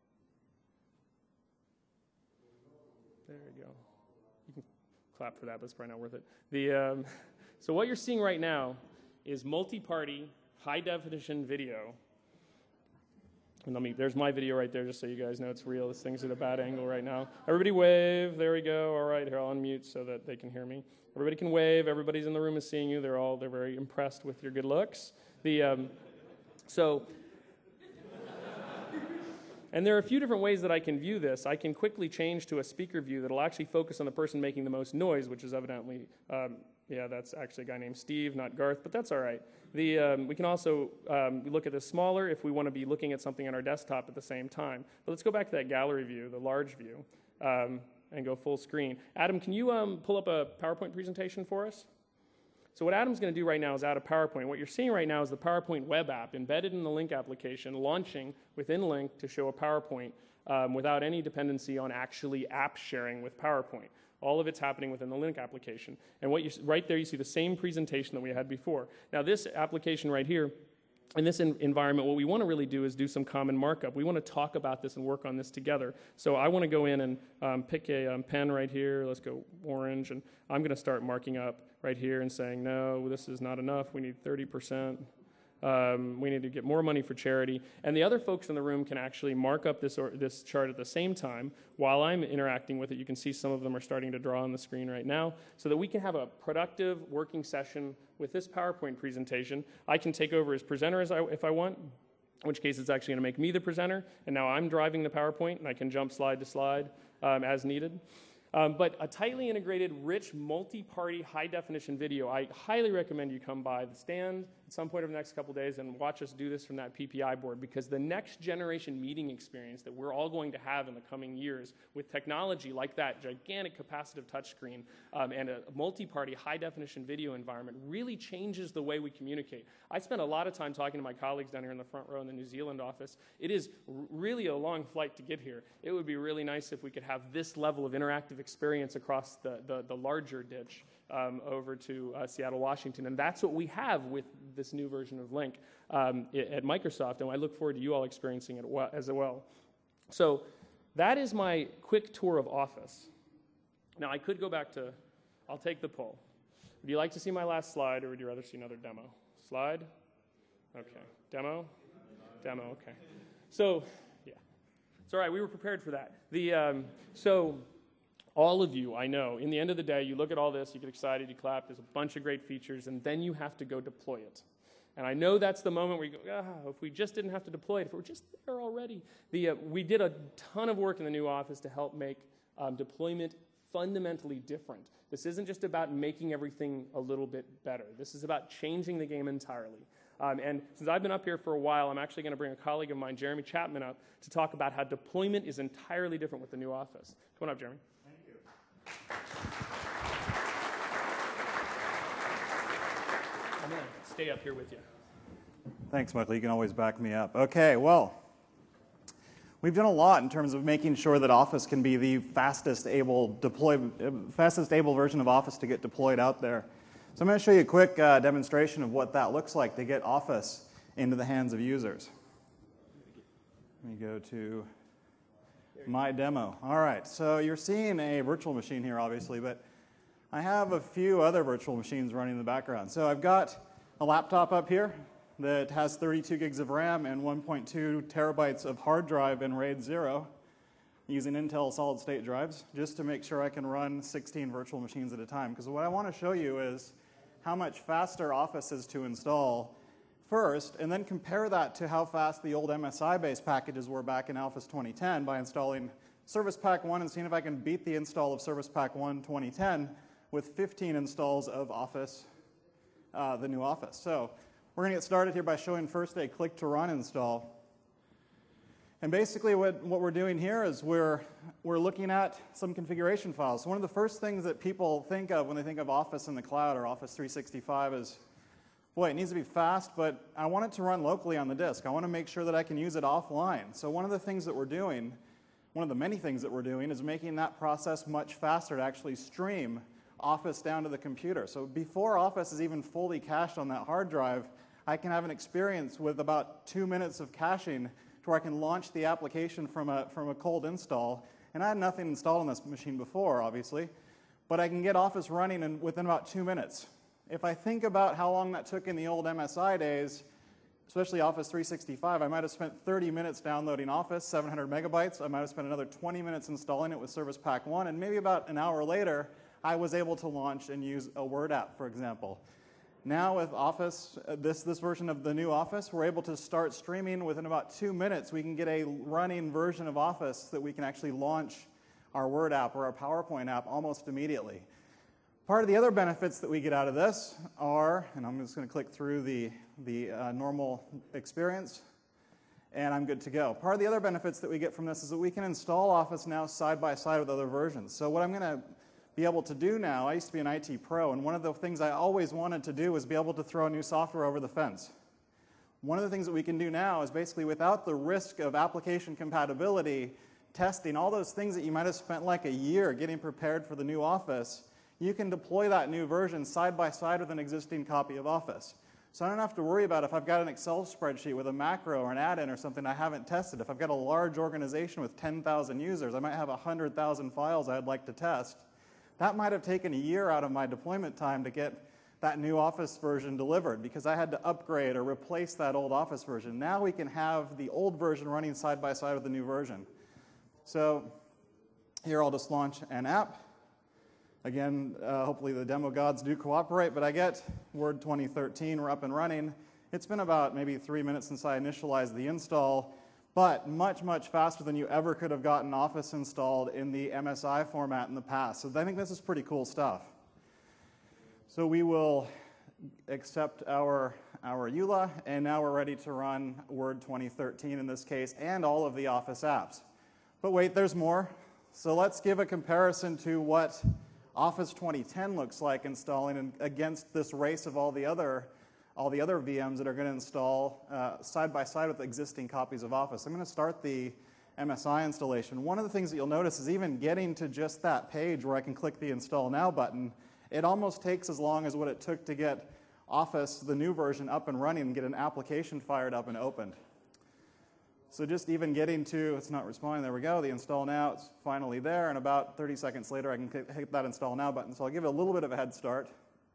There you go. You can clap for that, but it's probably not worth it. So what you're seeing right now is multi-party, high-definition video. And there's my video right there, just so you guys know it's real. This thing's at a bad angle right now. Everybody wave. There we go. All right, here, I'll unmute so that they can hear me. Everybody can wave. Everybody's in the room is seeing you. They're very impressed with your good looks. So And there are a few different ways that I can view this. I can quickly change to a speaker view that'll actually focus on the person making the most noise, which is evidently, yeah, that's actually a guy named Steve, not Garth, but that's all right. We can also look at this smaller if we want to be looking at something on our desktop at the same time. But let's go back to that gallery view, the large view, and go full screen. Adam, can you pull up a PowerPoint presentation for us? So what Adam's going to do right now is add a PowerPoint. What you're seeing right now is the PowerPoint web app embedded in the Lync application, launching within Lync to show a PowerPoint without any dependency on actually app sharing with PowerPoint. All of it's happening within the Lync application. And right there, you see the same presentation that we had before. Now, this application right here, in this environment, what we want to really do is do some common markup. We want to talk about this and work on this together. So I want to go in and pick a pen right here. Let's go orange. And I'm going to start marking up right here and saying, no, this is not enough. We need 30%. We need to get more money for charity. And the other folks in the room can actually mark up this chart at the same time. While I'm interacting with it, you can see some of them are starting to draw on the screen right now, so that we can have a productive working session with this PowerPoint presentation. I can take over as presenter if I want, in which case it's actually going to make me the presenter, and now I'm driving the PowerPoint, and I can jump slide to slide as needed. But a tightly integrated, rich, multi-party, high-definition video, I highly recommend you come by the stand at some point over the next couple days and watch us do this from that PPI board, because the next generation meeting experience that we're all going to have in the coming years with technology like that gigantic capacitive touchscreen and a multi-party, high-definition video environment really changes the way we communicate. I spent a lot of time talking to my colleagues down here in the front row in the New Zealand office. It is really a long flight to get here. It would be really nice if we could have this level of interactive experience across the larger ditch over to Seattle, Washington. And that's what we have with this new version of Lync at Microsoft, and I look forward to you all experiencing it as well. So that is my quick tour of Office. Now, I could go back to, I'll take the poll. Would you like to see my last slide, or would you rather see another demo? Slide? Okay. Demo? Demo, okay. So, yeah. It's all right, we were prepared for that. So all of you, I know, in the end of the day, you look at all this, you get excited, you clap, there's a bunch of great features, and then you have to go deploy it. And I know that's the moment where you go, if we just didn't have to deploy it, if we're just there already. We did a ton of work in the new Office to help make deployment fundamentally different. This isn't just about making everything a little bit better. This is about changing the game entirely. And since I've been up here for a while, I'm actually going to bring a colleague of mine, Jeremy Chapman, up to talk about how deployment is entirely different with the new Office. Come on up, Jeremy. Thank you. I'm going to stay up here with you. Thanks, Michael. You can always back me up. Okay, well, we've done a lot in terms of making sure that Office can be the fastest able version of Office to get deployed out there. So I'm going to show you a quick demonstration of what that looks like to get Office into the hands of users. Let me go to my demo. All right, so you're seeing a virtual machine here, obviously, but I have a few other virtual machines running in the background. So I've got a laptop up here that has 32 gigs of RAM and 1.2 terabytes of hard drive in RAID 0 using Intel solid-state drives, just to make sure I can run 16 virtual machines at a time. Because what I want to show you is how much faster Office is to install first, and then compare that to how fast the old MSI-based packages were back in Office 2010 by installing Service Pack 1 and seeing if I can beat the install of Service Pack 1 2010 with 15 installs of Office, the new Office. So we're going to get started here by showing first a click-to-run install. And basically what we're doing here is we're looking at some configuration files. So one of the first things that people think of when they think of Office in the cloud or Office 365 is, boy, it needs to be fast, but I want it to run locally on the disk. I want to make sure that I can use it offline. So one of the things that we're doing, one of the many things that we're doing, is making that process much faster to actually stream Office down to the computer. So before Office is even fully cached on that hard drive, I can have an experience with about 2 minutes of caching to where I can launch the application from a cold install. And I had nothing installed on this machine before, obviously, but I can get Office running within about 2 minutes. If I think about how long that took in the old MSI days, especially Office 365, I might have spent 30 minutes downloading Office, 700 megabytes. I might have spent another 20 minutes installing it with Service Pack 1, and maybe about an hour later, I was able to launch and use a Word app, for example. Now with Office, this version of the new Office, we're able to start streaming within about 2 minutes. We can get a running version of Office that we can actually launch our Word app or our PowerPoint app almost immediately. Part of the other benefits that we get out of this are, and I'm just going to click through the normal experience, and I'm good to go. Part of the other benefits that we get from this is that we can install Office now side by side with other versions. So what I'm going to be able to do now, I used to be an IT pro, and one of the things I always wanted to do was be able to throw new software over the fence. One of the things that we can do now is basically without the risk of application compatibility, testing, all those things that you might have spent like a year getting prepared for the new Office, you can deploy that new version side by side with an existing copy of Office. So I don't have to worry about if I've got an Excel spreadsheet with a macro or an add-in or something I haven't tested. If I've got a large organization with 10,000 users, I might have 100,000 files I'd like to test. That might have taken a year out of my deployment time to get that new Office version delivered because I had to upgrade or replace that old Office version. Now we can have the old version running side by side with the new version. So here I'll just launch an app. Again, hopefully the demo gods do cooperate, but I get Word 2013, we're up and running. It's been about maybe 3 minutes since I initialized the install, but much, much faster than you ever could have gotten Office installed in the MSI format in the past. So I think this is pretty cool stuff. So we will accept our EULA, and now we're ready to run Word 2013 in this case, and all of the Office apps. But wait, there's more. So let's give a comparison to what Office 2010 looks like installing against this race of all the other VMs that are going to install side by side with existing copies of Office. I'm going to start the MSI installation. One of the things that you'll notice is even getting to just that page where I can click the Install Now button, it almost takes as long as what it took to get Office, the new version, up and running and get an application fired up and opened. So just even getting to, it's not responding, there we go, the Install Now, it's finally there, and about 30 seconds later I can hit that Install Now button. So I'll give it a little bit of a head start.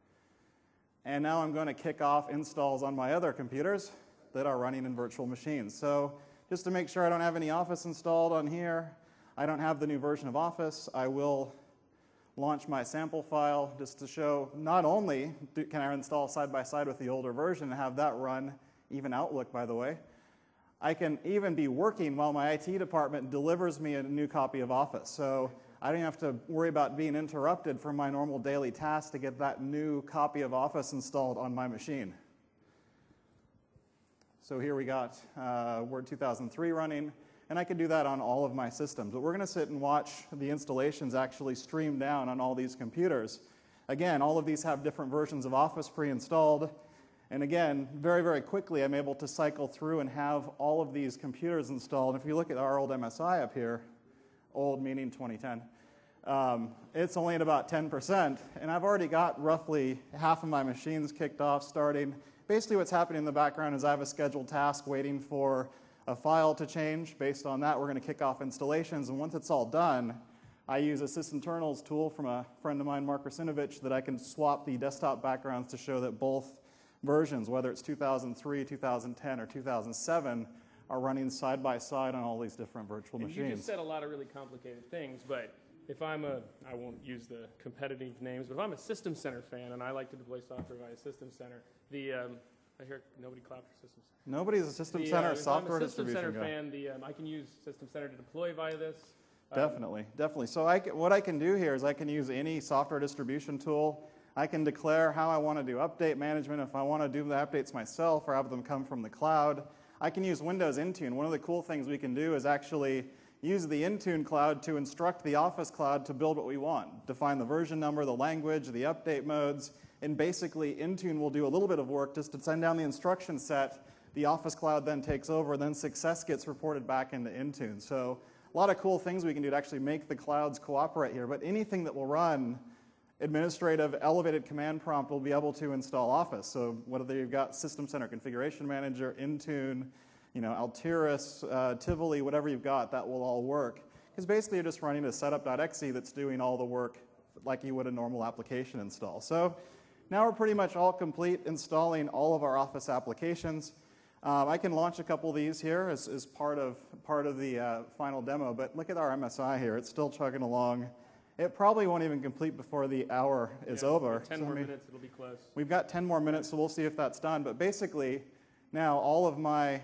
And now I'm going to kick off installs on my other computers that are running in virtual machines. So just to make sure I don't have any Office installed on here, I don't have the new version of Office, I will launch my sample file just to show not only can I install side by side with the older version and have that run, even Outlook by the way, I can even be working while my IT department delivers me a new copy of Office. So I don't have to worry about being interrupted from my normal daily tasks to get that new copy of Office installed on my machine. So here we got Word 2003 running, and I can do that on all of my systems. But we're going to sit and watch the installations actually stream down on all these computers. Again, all of these have different versions of Office pre-installed. And again, very, very quickly, I'm able to cycle through and have all of these computers installed. If you look at our old MSI up here, old meaning 2010, it's only at about 10%. And I've already got roughly half of my machines kicked off, starting. Basically what's happening in the background is I have a scheduled task waiting for a file to change. Based on that, we're going to kick off installations. And once it's all done, I use a sysinternals tool from a friend of mine, Mark Rasinovich, that I can swap the desktop backgrounds to show that both versions, whether it's 2003, 2010, or 2007, are running side by side on all these different virtual machines. You just said a lot of really complicated things, but if I won't use the competitive names, but if I'm a System Center fan and I like to deploy software via System Center, I hear nobody clap for System Center. Nobody's a System Center software distribution guy. If I'm a System Center fan, I can use System Center to deploy via this. Definitely. So what I can do here is I can use any software distribution tool. I can declare how I want to do update management, if I want to do the updates myself or have them come from the cloud. I can use Windows Intune. One of the cool things we can do is actually use the Intune cloud to instruct the Office cloud to build what we want. Define the version number, the language, the update modes, and basically Intune will do a little bit of work just to send down the instruction set. The Office cloud then takes over, then success gets reported back into Intune. So a lot of cool things we can do to actually make the clouds cooperate here, but anything that will run administrative elevated command prompt will be able to install Office. So whether you've got System Center Configuration Manager, Intune, Altiris, Tivoli, whatever you've got, that will all work. Because basically you're just running a setup.exe that's doing all the work like you would a normal application install. So now we're pretty much all complete installing all of our Office applications. I can launch a couple of these here as part of the final demo, but look at our MSI here. It's still chugging along. It probably won't even complete before the hour is over. 10 more minutes, it'll be close. We've got 10 more minutes, so we'll see if that's done. But basically, now all of my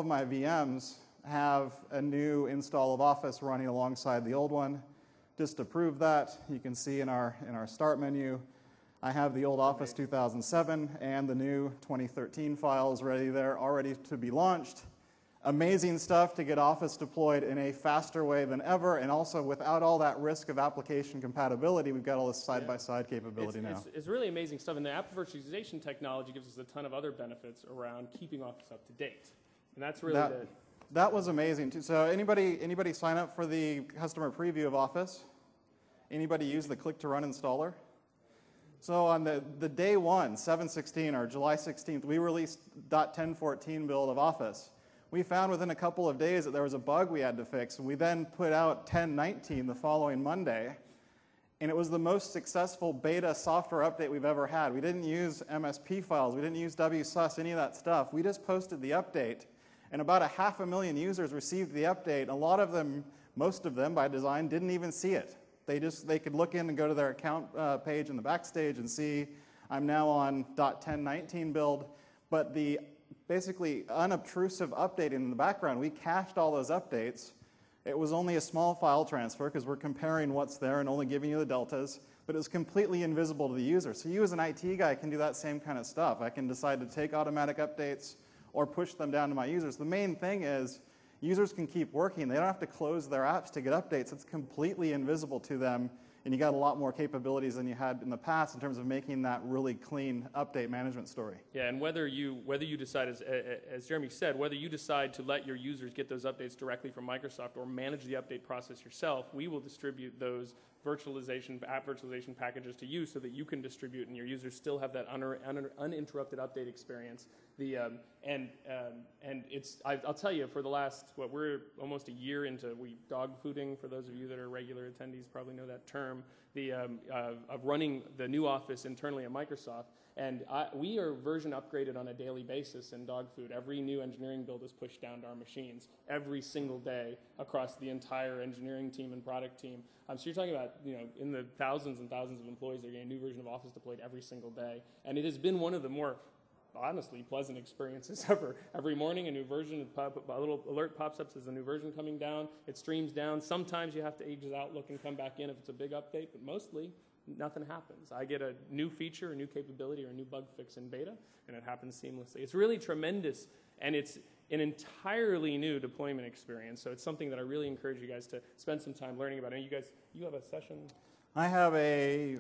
VMs have a new install of Office running alongside the old one. Just to prove that, you can see in our start menu, I have the old Office 2007 and the new 2013 files ready there, all ready to be launched. Amazing stuff to get Office deployed in a faster way than ever, and also without all that risk of application compatibility. We've got all this side-by-side capability now. It's really amazing stuff, and the app virtualization technology gives us a ton of other benefits around keeping Office up to date, and that's really that was amazing too. So anybody sign up for the customer preview of Office? Anybody use the click to run installer? So on the day one, 7/16 or July 16th, we released .10.14 build of Office. We found within a couple of days that there was a bug we had to fix, and we then put out 10.19 the following Monday, and it was the most successful beta software update we've ever had. We didn't use MSP files, we didn't use WSUS, any of that stuff. We just posted the update, and about 500,000 users received the update. And a lot of them, most of them by design, didn't even see it. They could look in and go to their account page in the backstage and see, I'm now on .10.19 build, but the basically unobtrusive updating in the background, we cached all those updates. It was only a small file transfer because we're comparing what's there and only giving you the deltas, but it was completely invisible to the user. So you as an IT guy can do that same kind of stuff. I can decide to take automatic updates or push them down to my users. The main thing is users can keep working. They don't have to close their apps to get updates. It's completely invisible to them, and you got a lot more capabilities than you had in the past in terms of making that really clean update management story. Yeah, and whether you decide, as Jeremy said, whether you decide to let your users get those updates directly from Microsoft or manage the update process yourself, we will distribute those app virtualization packages to you so that you can distribute and your users still have that uninterrupted update experience. I'll tell you, for the last, we're almost a year into dog fooding, for those of you that are regular attendees probably know that term, of running the new Office internally at Microsoft. And we are version upgraded on a daily basis in dog food. Every new engineering build is pushed down to our machines every single day across the entire engineering team and product team. So you're talking about, in the thousands and thousands of employees that are getting a new version of Office deployed every single day. And it has been one of the more, honestly, pleasant experiences ever. Every morning, a new version, a little alert pops up, says a new version coming down. It streams down. Sometimes you have to exit Outlook and come back in if it's a big update, but mostly nothing happens. I get a new feature, a new capability, or a new bug fix in beta, and it happens seamlessly. It's really tremendous, and it's an entirely new deployment experience. So it's something that I really encourage you guys to spend some time learning about. And you have a session? I have a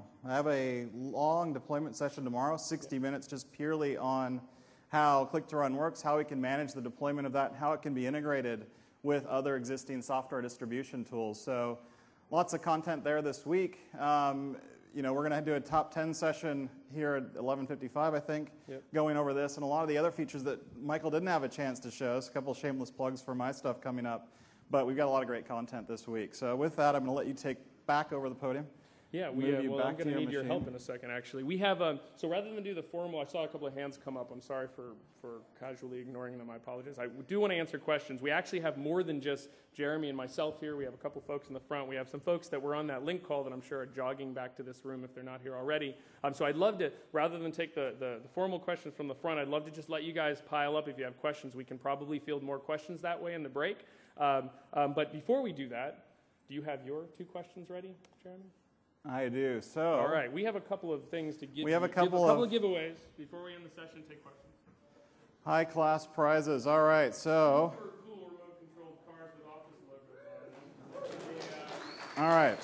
long deployment session tomorrow, 60 minutes, just purely on how Click to Run works, how we can manage the deployment of that, and how it can be integrated with other existing software distribution tools. So lots of content there this week. We're going to do a top 10 session here at 11:55, I think, going over this and a lot of the other features that Michael didn't have a chance to show us. A couple of shameless plugs for my stuff coming up, but we've got a lot of great content this week. So with that, I'm going to let you take back over the podium. Yeah, I'm going to need your help in a second, actually. We have, so rather than do the formal, I saw a couple of hands come up. I'm sorry for casually ignoring them. I apologize. I do want to answer questions. We actually have more than just Jeremy and myself here. We have a couple folks in the front. We have some folks that were on that link call that I'm sure are jogging back to this room if they're not here already. So I'd love to, rather than take the formal questions from the front, I'd love to just let you guys pile up if you have questions. We can probably field more questions that way in the break. But before we do that, do you have your 2 questions ready, Jeremy? I do. So, all right, we have a couple of things to give. We have a couple of giveaways before we end the session. Take questions. High class prizes. All right, so. Super cool remote-controlled cars with Office logos on them. All right.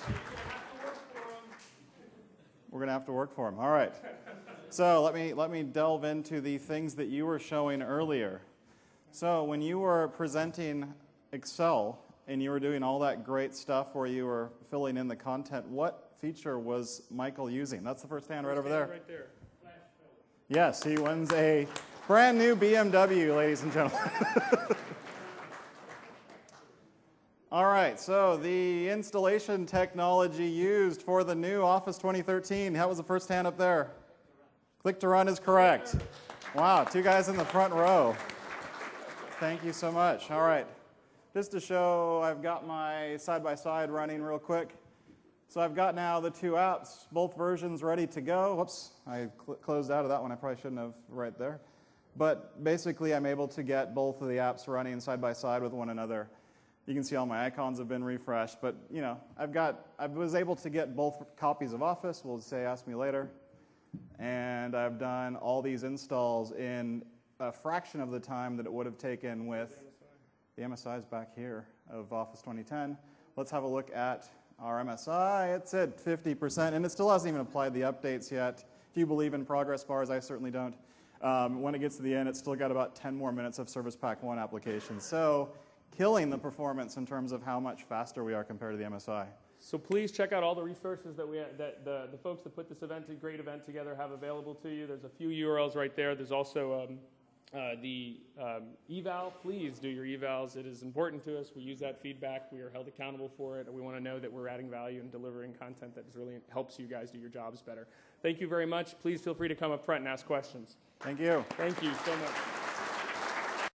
We're going to have to work for them. All right. So let me delve into the things that you were showing earlier. So when you were presenting Excel and you were doing all that great stuff where you were filling in the content, what feature was Michael using? That's the first hand right over there. Right there. Yes, he wins a brand new BMW, ladies and gentlemen. All right, so the installation technology used for the new Office 2013, that was the first hand up there. Click to Run is correct. Wow, 2 guys in the front row. Thank you so much. All right, just to show, I've got my side-by-side running real quick. So I've got now the two apps, both versions ready to go. Whoops, I closed out of that one. I probably shouldn't have right there. But basically, I'm able to get both of the apps running side by side with one another. You can see all my icons have been refreshed, but you know, I was able to get both copies of Office. We'll say Ask Me Later. And I've done all these installs in a fraction of the time that it would have taken with the MSIs back here of Office 2010. Let's have a look at our MSI. It's at 50%, and it still hasn't even applied the updates yet. If you believe in progress bars, I certainly don't. When it gets to the end, it's still got about 10 more minutes of Service Pack 1 application. So killing the performance in terms of how much faster we are compared to the MSI. So please check out all the resources that the folks that put this great event together have available to you. There's a few URLs right there. There's also the eval. Please do your evals. It is important to us. We use that feedback. We are held accountable for it. We want to know that we're adding value and delivering content that really helps you guys do your jobs better. Thank you very much. Please feel free to come up front and ask questions. Thank you. Thank you so much.